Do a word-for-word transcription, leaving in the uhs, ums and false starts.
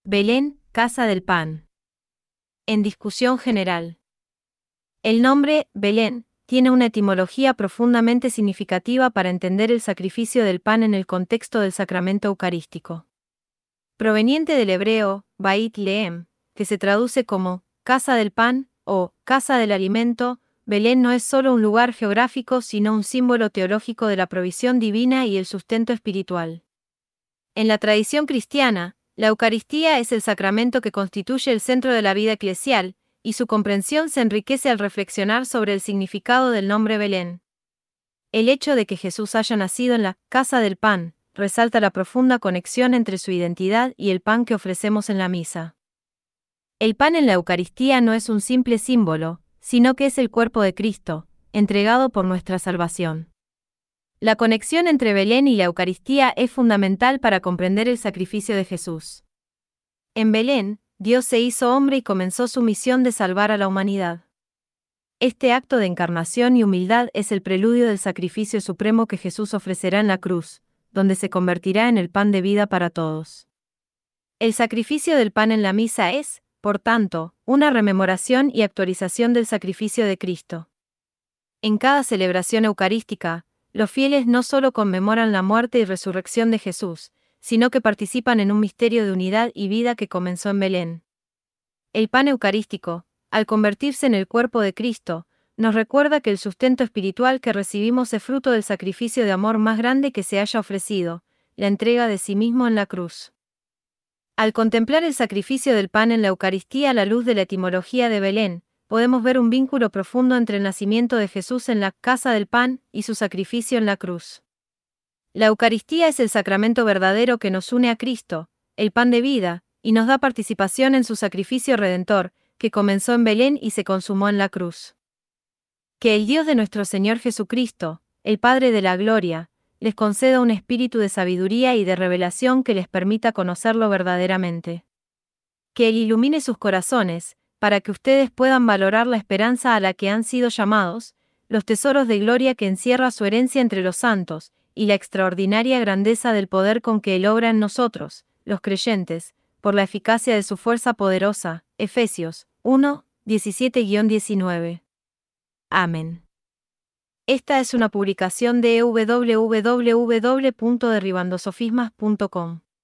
Belén, casa del pan. En discusión general. El nombre, Belén, tiene una etimología profundamente significativa para entender el sacrificio del pan en el contexto del sacramento eucarístico. Proveniente del hebreo, Bait Lehem, que se traduce como casa del pan o casa del alimento, Belén no es solo un lugar geográfico sino un símbolo teológico de la provisión divina y el sustento espiritual. En la tradición cristiana, la Eucaristía es el sacramento que constituye el centro de la vida eclesial, y su comprensión se enriquece al reflexionar sobre el significado del nombre Belén. El hecho de que Jesús haya nacido en la casa del pan resalta la profunda conexión entre su identidad y el pan que ofrecemos en la misa. El pan en la Eucaristía no es un simple símbolo, sino que es el cuerpo de Cristo, entregado por nuestra salvación. La conexión entre Belén y la Eucaristía es fundamental para comprender el sacrificio de Jesús. En Belén, Dios se hizo hombre y comenzó su misión de salvar a la humanidad. Este acto de encarnación y humildad es el preludio del sacrificio supremo que Jesús ofrecerá en la cruz, donde se convertirá en el pan de vida para todos. El sacrificio del pan en la misa es, por tanto, una rememoración y actualización del sacrificio de Cristo. En cada celebración eucarística, los fieles no solo conmemoran la muerte y resurrección de Jesús, sino que participan en un misterio de unidad y vida que comenzó en Belén. El pan eucarístico, al convertirse en el cuerpo de Cristo, nos recuerda que el sustento espiritual que recibimos es fruto del sacrificio de amor más grande que se haya ofrecido, la entrega de sí mismo en la cruz. Al contemplar el sacrificio del pan en la Eucaristía a la luz de la etimología de Belén, podemos ver un vínculo profundo entre el nacimiento de Jesús en la casa del pan y su sacrificio en la cruz. La Eucaristía es el sacramento verdadero que nos une a Cristo, el pan de vida, y nos da participación en su sacrificio redentor, que comenzó en Belén y se consumó en la cruz. Que el Dios de nuestro Señor Jesucristo, el Padre de la Gloria, les conceda un espíritu de sabiduría y de revelación que les permita conocerlo verdaderamente. Que Él ilumine sus corazones, para que ustedes puedan valorar la esperanza a la que han sido llamados, los tesoros de gloria que encierra su herencia entre los santos, y la extraordinaria grandeza del poder con que Él obra en nosotros, los creyentes, por la eficacia de su fuerza poderosa. Efesios uno, diecisiete a diecinueve. Amén. Esta es una publicación de w w w punto derribandosofismas punto com.